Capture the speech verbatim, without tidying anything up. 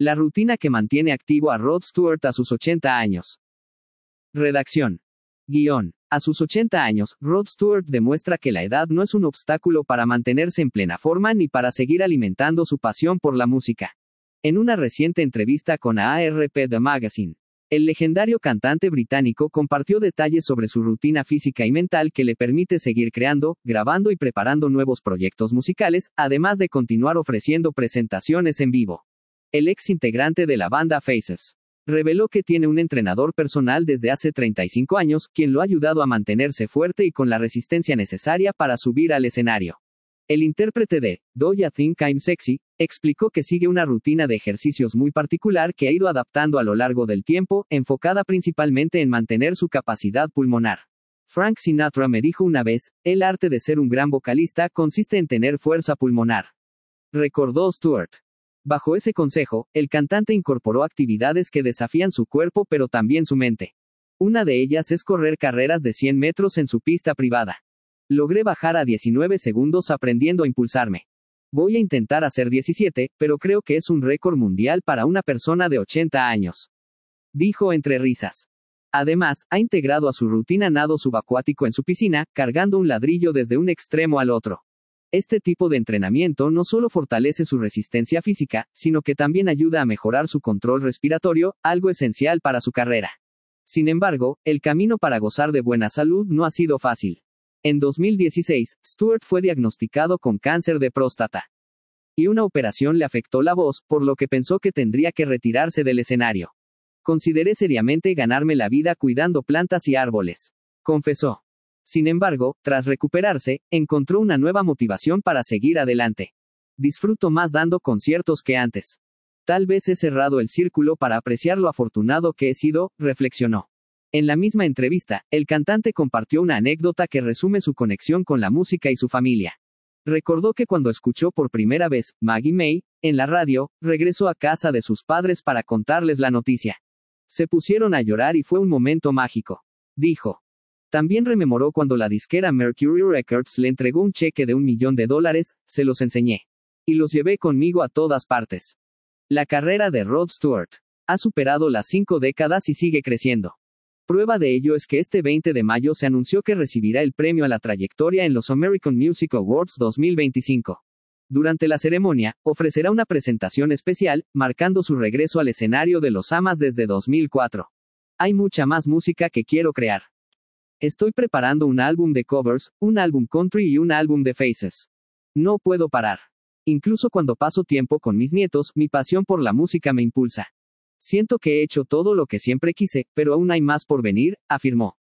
La rutina que mantiene activo a Rod Stewart a sus ochenta años. Redacción. Guión. A sus ochenta años, Rod Stewart demuestra que la edad no es un obstáculo para mantenerse en plena forma ni para seguir alimentando su pasión por la música. En una reciente entrevista con A R P The Magazine, el legendario cantante británico compartió detalles sobre su rutina física y mental que le permite seguir creando, grabando y preparando nuevos proyectos musicales, además de continuar ofreciendo presentaciones en vivo. El ex integrante de la banda Faces reveló que tiene un entrenador personal desde hace treinta y cinco años, quien lo ha ayudado a mantenerse fuerte y con la resistencia necesaria para subir al escenario. El intérprete de Do Ya Think I'm Sexy explicó que sigue una rutina de ejercicios muy particular que ha ido adaptando a lo largo del tiempo, enfocada principalmente en mantener su capacidad pulmonar. Frank Sinatra me dijo una vez, el arte de ser un gran vocalista consiste en tener fuerza pulmonar. Recordó Stewart. Bajo ese consejo, el cantante incorporó actividades que desafían su cuerpo pero también su mente. Una de ellas es correr carreras de cien metros en su pista privada. Logré bajar a diecinueve segundos aprendiendo a impulsarme. Voy a intentar hacer diecisiete, pero creo que es un récord mundial para una persona de ochenta años. Dijo entre risas. Además, ha integrado a su rutina nado subacuático en su piscina, cargando un ladrillo desde un extremo al otro. Este tipo de entrenamiento no solo fortalece su resistencia física, sino que también ayuda a mejorar su control respiratorio, algo esencial para su carrera. Sin embargo, el camino para gozar de buena salud no ha sido fácil. En dos mil dieciséis, Stewart fue diagnosticado con cáncer de próstata. Y una operación le afectó la voz, por lo que pensó que tendría que retirarse del escenario. Consideré seriamente ganarme la vida cuidando plantas y árboles, confesó. Sin embargo, tras recuperarse, encontró una nueva motivación para seguir adelante. Disfruto más dando conciertos que antes. Tal vez he cerrado el círculo para apreciar lo afortunado que he sido, reflexionó. En la misma entrevista, el cantante compartió una anécdota que resume su conexión con la música y su familia. Recordó que cuando escuchó por primera vez Maggie May en la radio, regresó a casa de sus padres para contarles la noticia. Se pusieron a llorar y fue un momento mágico, dijo. También rememoró cuando la disquera Mercury Records le entregó un cheque de un millón de dólares, se los enseñé. Y los llevé conmigo a todas partes. La carrera de Rod Stewart ha superado las cinco décadas y sigue creciendo. Prueba de ello es que este veinte de mayo se anunció que recibirá el premio a la trayectoria en los American Music Awards dos mil veinticinco. Durante la ceremonia, ofrecerá una presentación especial, marcando su regreso al escenario de los A M As desde dos mil cuatro. Hay mucha más música que quiero crear. Estoy preparando un álbum de covers, un álbum country y un álbum de Faces. No puedo parar. Incluso cuando paso tiempo con mis nietos, mi pasión por la música me impulsa. Siento que he hecho todo lo que siempre quise, pero aún hay más por venir, afirmó.